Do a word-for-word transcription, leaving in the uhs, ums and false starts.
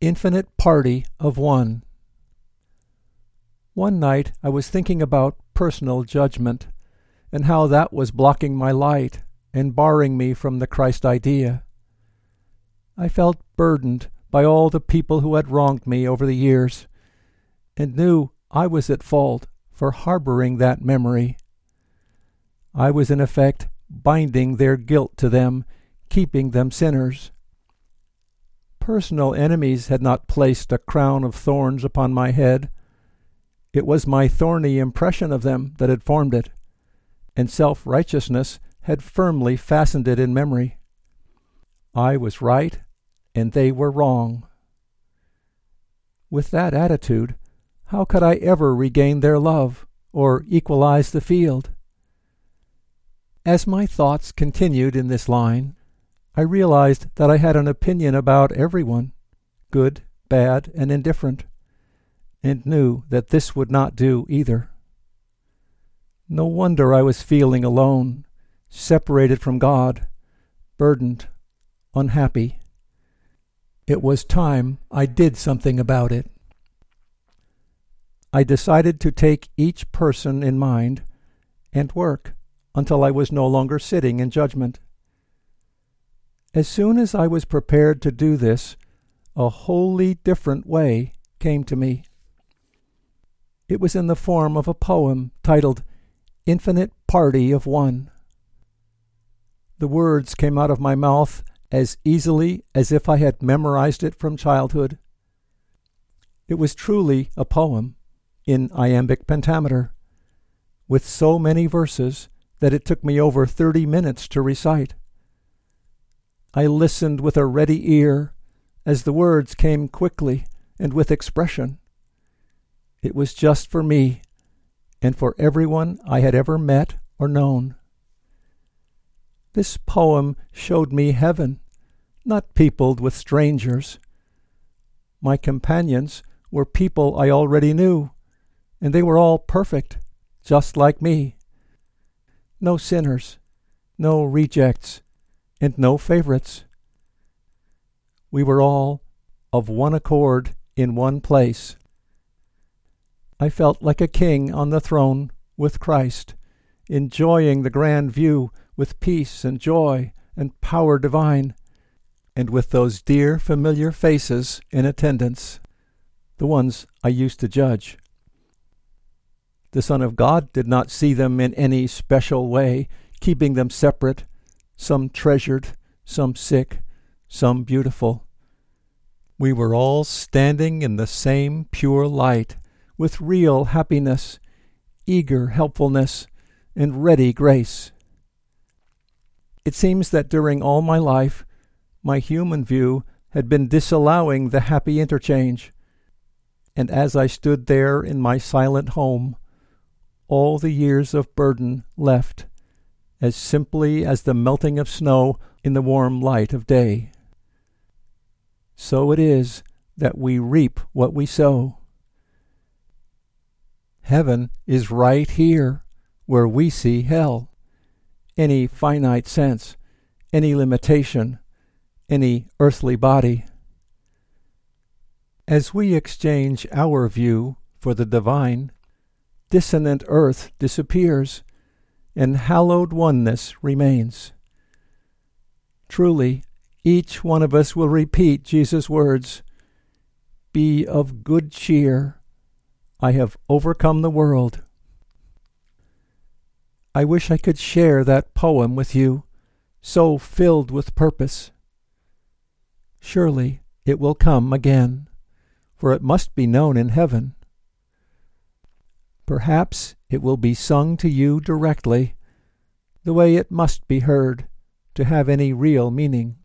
infinite party of one. One night I was thinking about personal judgment, and how that was blocking my light and barring me from the Christ idea. I felt burdened by all the people who had wronged me over the years, and knew I was at fault for harboring that memory. I was in effect binding their guilt to them, keeping them sinners. Personal enemies had not placed a crown of thorns upon my head. It was my thorny impression of them that had formed it, and self-righteousness had firmly fastened it in memory. I was right, and they were wrong. With that attitude, how could I ever regain their love, or equalize the field? As my thoughts continued in this line, I realized that I had an opinion about everyone, good, bad, and indifferent, and knew that this would not do either. No wonder I was feeling alone, separated from God, burdened, unhappy. It was time I did something about it. I decided to take each person in mind and work until I was no longer sitting in judgment. As soon as I was prepared to do this, a wholly different way came to me. It was in the form of a poem titled Infinite Party of One. The words came out of my mouth as easily as if I had memorized it from childhood. It was truly a poem in iambic pentameter, with so many verses that it took me over thirty minutes to recite. I listened with a ready ear as the words came quickly and with expression. It was just for me and for everyone I had ever met or known. This poem showed me heaven, not peopled with strangers. My companions were people I already knew, and they were all perfect, just like me. No sinners, no rejects, and no favorites. We were all of one accord in one place. I felt like a king on the throne with Christ, enjoying the grand view with peace and joy and power divine, and with those dear familiar faces in attendance, the ones I used to judge. The Son of God did not see them in any special way, keeping them separate, some treasured, some sick, some beautiful. We were all standing in the same pure light, with real happiness, eager helpfulness, and ready grace. It seems that during all my life, my human view had been disallowing the happy interchange, and as I stood there in my silent home, all the years of burden left, as simply as the melting of snow in the warm light of day. So it is that we reap what we sow. Heaven is right here, where we see hell. Any finite sense, any limitation, any earthly body. As we exchange our view for the divine, dissonant earth disappears, and hallowed oneness remains. Truly, each one of us will repeat Jesus' words, "Be of good cheer. I have overcome the world." I wish I could share that poem with you, so filled with purpose. Surely it will come again, for it must be known in heaven. Perhaps it will be sung to you directly, the way it must be heard to have any real meaning.